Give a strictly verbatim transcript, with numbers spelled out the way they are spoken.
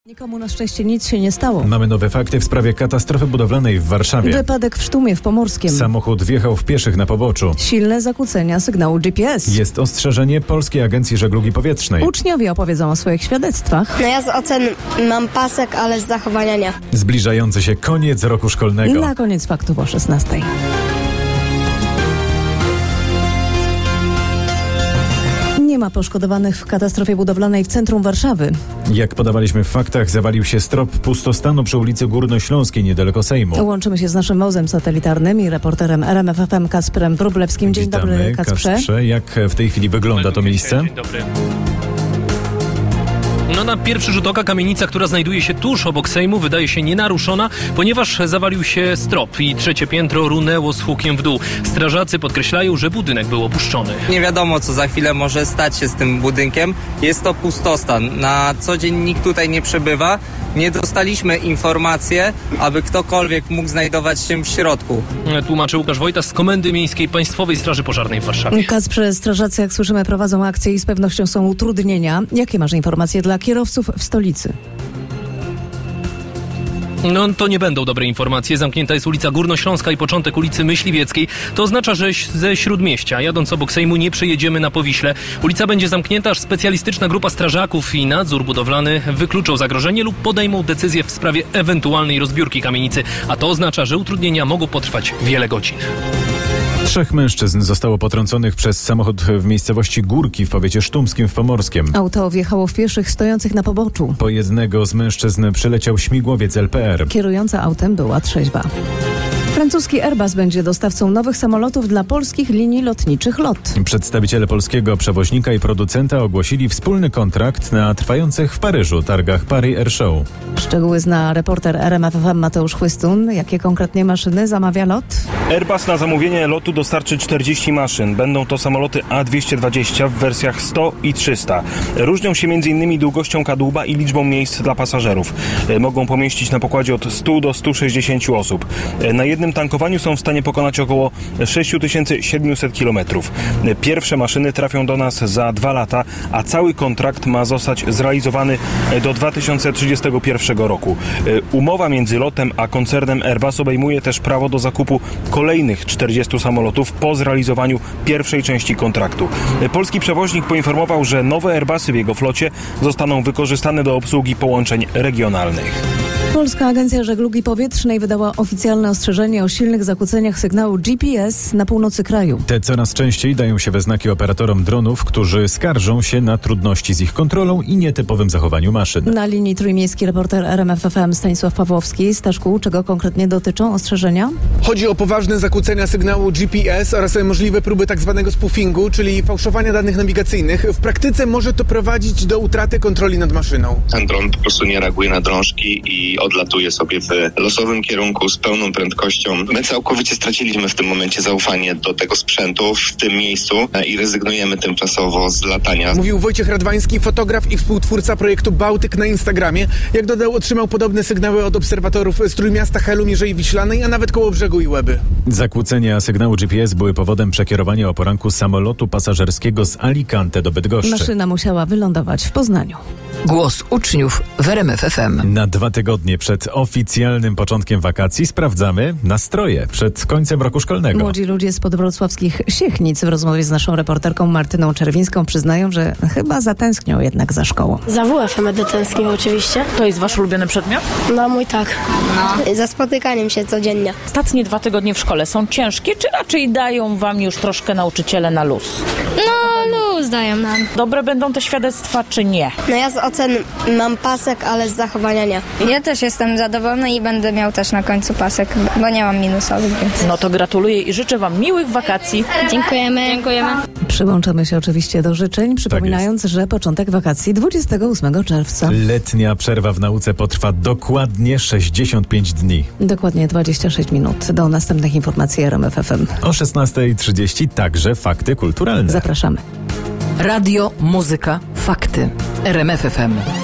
Nikomu na szczęście nic się nie stało. Mamy nowe fakty w sprawie katastrofy budowlanej w Warszawie. Wypadek w Sztumie w Pomorskiem. Samochód wjechał w pieszych na poboczu. Silne zakłócenia sygnału G P S. Jest ostrzeżenie Polskiej Agencji Żeglugi Powietrznej. Uczniowie opowiedzą o swoich świadectwach. No ja z ocen mam pasek, ale z zachowania nie. Zbliżający się koniec roku szkolnego. Na koniec faktów o szesnastej. Nie ma poszkodowanych w katastrofie budowlanej w centrum Warszawy. Jak podawaliśmy w faktach, zawalił się strop pustostanu przy ulicy Górnośląskiej niedaleko Sejmu. Łączymy się z naszym wozem satelitarnym i reporterem R M F F M Kacprem Wróblewskim. Dzień Witamy, dobry, Kacprze. Kacprze. Jak w tej chwili wygląda to miejsce? Dzień dobry. No na pierwszy rzut oka kamienica, która znajduje się tuż obok Sejmu, wydaje się nienaruszona, ponieważ zawalił się strop i trzecie piętro runęło z hukiem w dół. Strażacy podkreślają, że budynek był opuszczony. Nie wiadomo, co za chwilę może stać się z tym budynkiem. Jest to pustostan. Na co dzień nikt tutaj nie przebywa. Nie dostaliśmy informacji, aby ktokolwiek mógł znajdować się w środku. Tłumaczy Łukasz Wojtas z Komendy Miejskiej Państwowej Straży Pożarnej w Warszawie. Kacprze, strażacy, jak słyszymy, prowadzą akcję i z pewnością są utrudnienia. Jakie masz informacje dla kierowców w stolicy? No to nie będą dobre informacje. Zamknięta jest ulica Górnośląska i początek ulicy Myśliwieckiej. To oznacza, że ze Śródmieścia, jadąc obok Sejmu, nie przejedziemy na Powiśle. Ulica będzie zamknięta, aż specjalistyczna grupa strażaków i nadzór budowlany wykluczą zagrożenie lub podejmą decyzję w sprawie ewentualnej rozbiórki kamienicy. A to oznacza, że utrudnienia mogą potrwać wiele godzin. Trzech mężczyzn zostało potrąconych przez samochód w miejscowości Górki w powiecie sztumskim w Pomorskiem. Auto wjechało w pieszych stojących na poboczu. Po jednego z mężczyzn przyleciał śmigłowiec L P R. Kierująca autem była trzeźwa. Francuski Airbus będzie dostawcą nowych samolotów dla polskich linii lotniczych LOT. Przedstawiciele polskiego przewoźnika i producenta ogłosili wspólny kontrakt na trwających w Paryżu targach Paris Air Show. Szczegóły zna reporter R M F F M Mateusz Chłystun. Jakie konkretnie maszyny zamawia LOT? Airbus na zamówienie lotu dostarczy czterdzieści maszyn. Będą to samoloty A dwieście dwadzieścia w wersjach sto i trzysta. Różnią się między innymi długością kadłuba i liczbą miejsc dla pasażerów. Mogą pomieścić na pokładzie od stu do stu sześćdziesięciu osób. Na jednym tankowaniu są w stanie pokonać około sześć tysięcy siedemset kilometrów. Pierwsze maszyny trafią do nas za dwa lata, a cały kontrakt ma zostać zrealizowany do dwa tysiące trzydziestego pierwszego roku. Umowa między lotem a koncernem Airbus obejmuje też prawo do zakupu kolejnych czterdziestu samolotów po zrealizowaniu pierwszej części kontraktu. Polski przewoźnik poinformował, że nowe Airbusy w jego flocie zostaną wykorzystane do obsługi połączeń regionalnych. Polska Agencja Żeglugi Powietrznej wydała oficjalne ostrzeżenie o silnych zakłóceniach sygnału G P S na północy kraju. Te coraz częściej dają się we znaki operatorom dronów, którzy skarżą się na trudności z ich kontrolą i nietypowym zachowaniu maszyn. Na linii trójmiejski reporter R M F F M Stanisław Pawłowski. Staszku, czego konkretnie dotyczą ostrzeżenia? Chodzi o poważne zakłócenia sygnału G P S oraz możliwe próby tak zwanego spoofingu, czyli fałszowania danych nawigacyjnych. W praktyce może to prowadzić do utraty kontroli nad maszyną. Ten dron po prostu nie reaguje na drążki i odlatuje sobie w losowym kierunku z pełną prędkością. My całkowicie straciliśmy w tym momencie zaufanie do tego sprzętu w tym miejscu i rezygnujemy tymczasowo z latania. Mówił Wojciech Radwański, fotograf i współtwórca projektu Bałtyk na Instagramie. Jak dodał, otrzymał podobne sygnały od obserwatorów z Trójmiasta, Helu, Mierzei Wiślanej, a nawet Kołobrzegu i Łeby. Zakłócenia sygnału G P S były powodem przekierowania o poranku samolotu pasażerskiego z Alicante do Bydgoszczy. Maszyna musiała wylądować w Poznaniu. Głos uczniów w R M F F M. Na dwa tygodnie przed oficjalnym początkiem wakacji sprawdzamy nastroje przed końcem roku szkolnego. Młodzi ludzie z podwrocławskich Siechnic w rozmowie z naszą reporterką Martyną Czerwińską przyznają, że chyba zatęsknią jednak za szkołą. Za W F będę tęsknił oczywiście. To jest wasz ulubiony przedmiot? No mój tak. No. Za spotykaniem się codziennie. Ostatnie dwa tygodnie w szkole są ciężkie, czy raczej dają wam już troszkę nauczyciele na luz? No luz dają nam. Dobre będą te świadectwa, czy nie? No ja z ocen mam pasek, ale z zachowania nie. Ja też jestem zadowolona i będę miał też na końcu pasek, bo nie mam minusowych, więc... No to gratuluję i życzę wam miłych wakacji. Dziękujemy. Dziękujemy. Przyłączamy się oczywiście do życzeń, przypominając, tak że początek wakacji dwudziestego ósmego czerwca. Letnia przerwa w nauce potrwa dokładnie sześćdziesiąt pięć dni. Dokładnie dwadzieścia sześć minut. Do następnych informacji R M F F M. O szesnasta trzydzieści także fakty kulturalne. Zapraszamy. Radio, muzyka, fakty. R M F F M.